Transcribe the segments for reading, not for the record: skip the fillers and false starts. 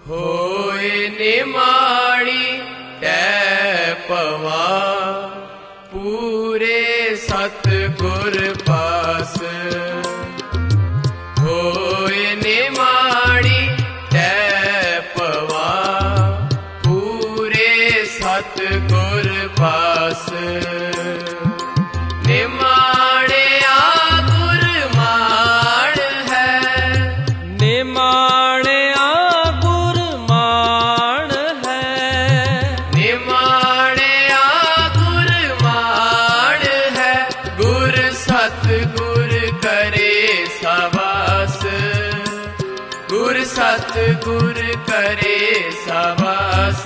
होए निमाड़ी तै पवा पूरे सतगुर पास। होए निमाड़ी तै पवा पूरे सतगुर पास। निमाड़िया गुरमाण है, निमाड़िया गुरमाण है, निमाड़िया गुरमाण है। गुर सतगुर करे सवास, गुर सतगुर करे सवास।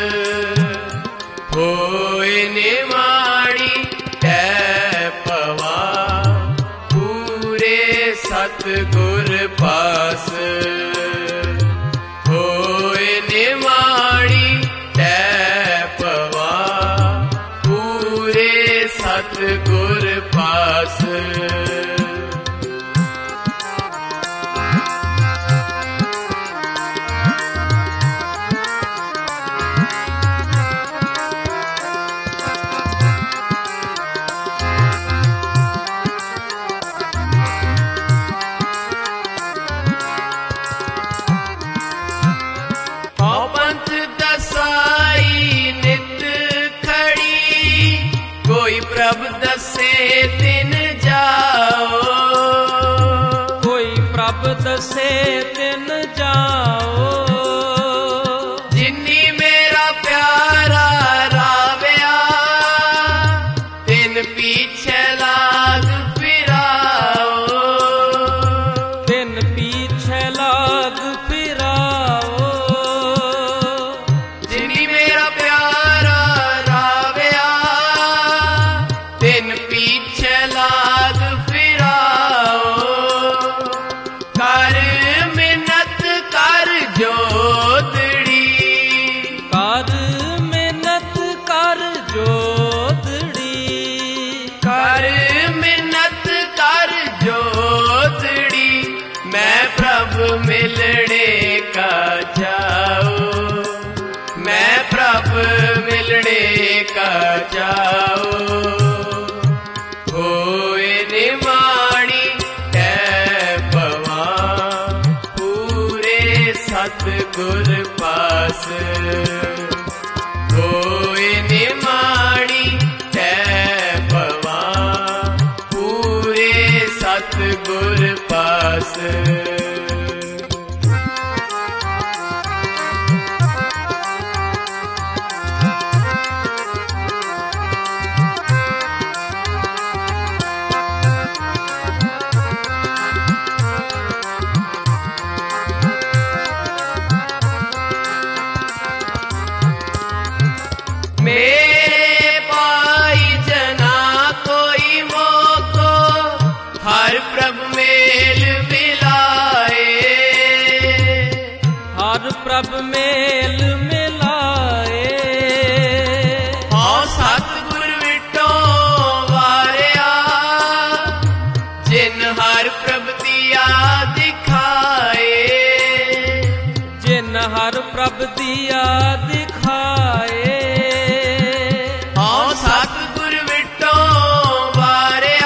होए निमाड़ी तै पवा पूरे सतगुर पास। होए निमाड़ी तै पवा पूरे सतगुर पास। प्रभ दसे तिन जाओ, कोई प्रभ दसे तिन जाओ। जिन्नी मेरा प्यारा रावया तिन पीछे लाग फिराओ, तिन पीछे लाग फिराओ। जिन्नी मेरा प्यारा रावया तिन पीछे लाग फिराओ। कर मिन्नत कर जोदड़ी, कर मिन्नत कर जोदड़ी, कर मिन्नत कर जोदड़ी। मैं प्रभु मिलने का जाऊं, मैं प्रभु मिलने का जाऊं। होए निमाड़ी तै पवा पूरे सतगुर पास। होए निमाड़ी तै पवा पूरे सतगुर पास। मेरे पाई जना कोई मोको हर प्रभु मेल मिलाए, हर प्रभ मेल मिलाए। हाँ सतगुर विटो वारिया जिन हर प्रभ दिया दिखाए, जिन हर प्रभ दिया दिखाए। सतगुर विटो वारिया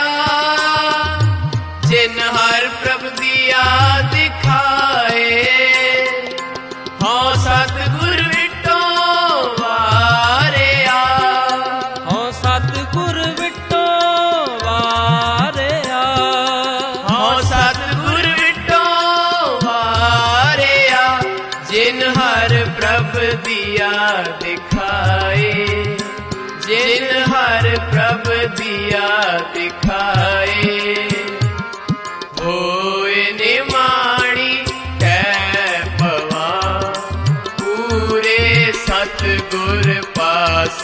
जिन हर प्रभ दिया दिखाए। हाँ सतगुर विटो वारिया, हाँ सतगुर विटो वारिया, हाँ सतगुर विटो वारिया जिन हर प्रभ दिया दिखाए, जिन हर प्रभ दिया दिखाए। होए निमाड़ी तै पवा पूरे सतगुर पास।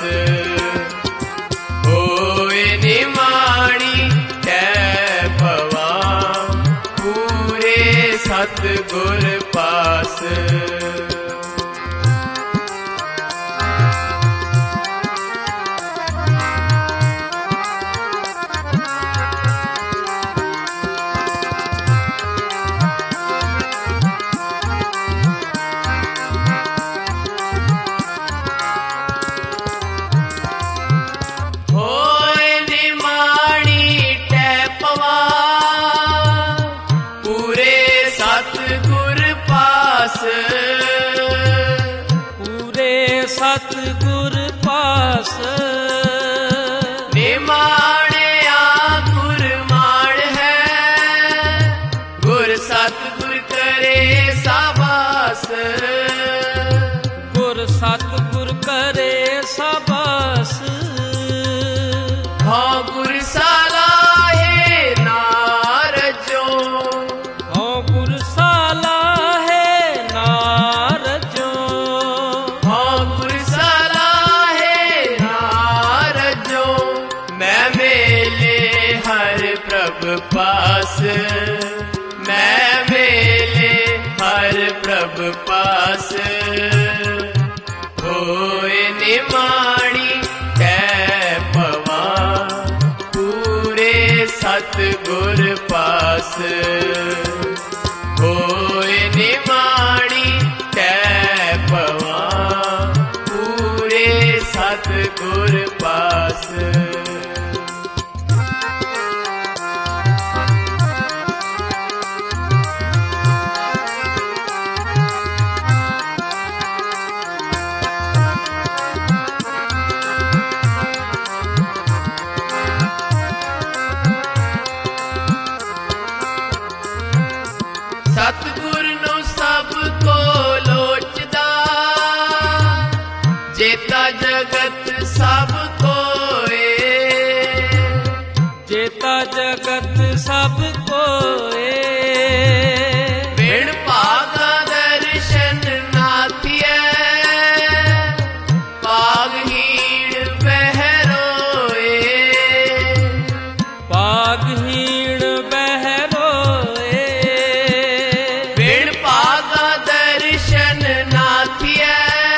होए निमाड़ी तै पवा पूरे सतगुर पास। पास होए निमाणी कै पवा पूरे सतगुर पास होए निमाणी कै पवा पूरे सतगुर पास। सतगुर नु सब को लोचदा जेता जगत सब कोए जेता जगत सब कोए बिन भागा दर्शन नाथिए पागहीण बहरोए पागहीण बहरोए दर्शन नाथिए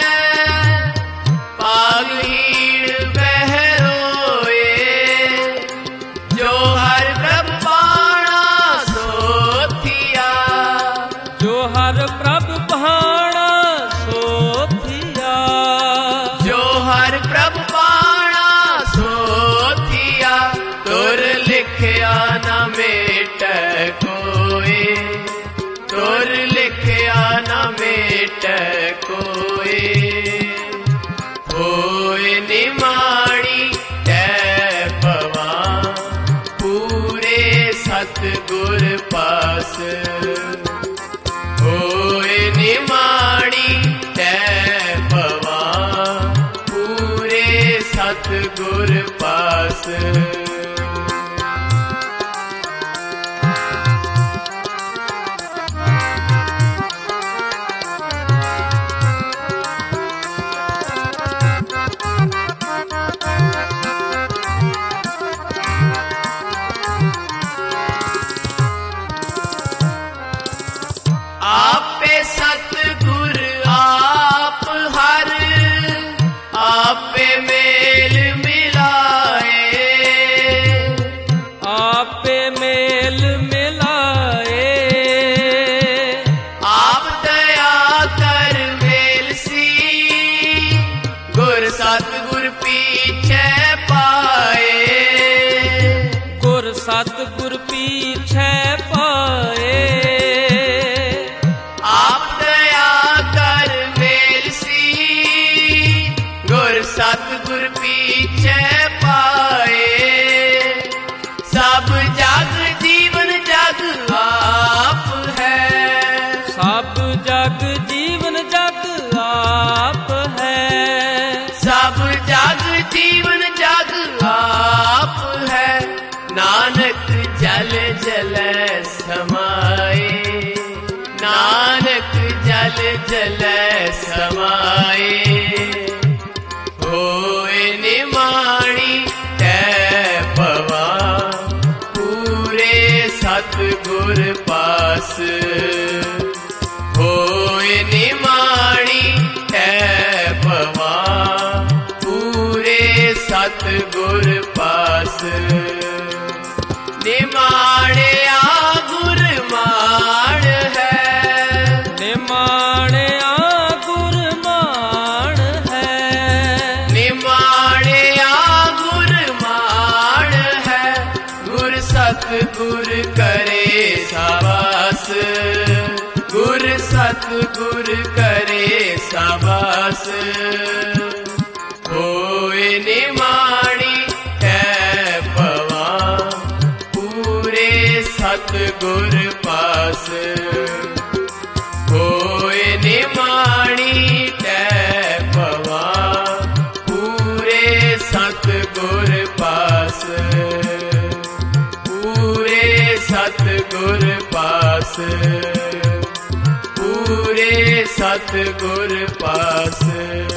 पागहीण बहरोए जो हर प्रभ भाणा सोथिया जो हर प्रभ भाणा सोथिया जो हर प्रभ भाणा सोथिया तुर लिखया न मेट कोई तुर लिखया न मेट कोई होए निमाणी कै पवा पूरे सतगुर पास होए निमाणी कै पवा पूरे सतगुर पास। आपे सतगुर आप हर आपे मेल मिलाए आपे मेल मिलाए आप दया कर मेल सी गुर सतगुर पीछे पाए गुर सतगुर पीछे पाए सतगुर पीछे पाए सब जग जीवन जग आप है सब जग जीवन जग आप है सब जग जीवन जग आप है नानक जल जल समाए नानक जल जल समाए होए निमाणी कै पवा पूरे सतगुर पास होए निमाणी कै पवा पूरे सतगुर पास। निमाणे आ गुर माण है निमाणे आ गुर माण है निमाणे आ गुर माण है गुर सतगुर करे साबास गुर सतगुर करे साबास होए निमाणी कै पवा पूरे सतगुर पास होए निमाणी कै पवा पूरे सतगुर पास पूरे सतगुर पास पूरे सतगुर पास।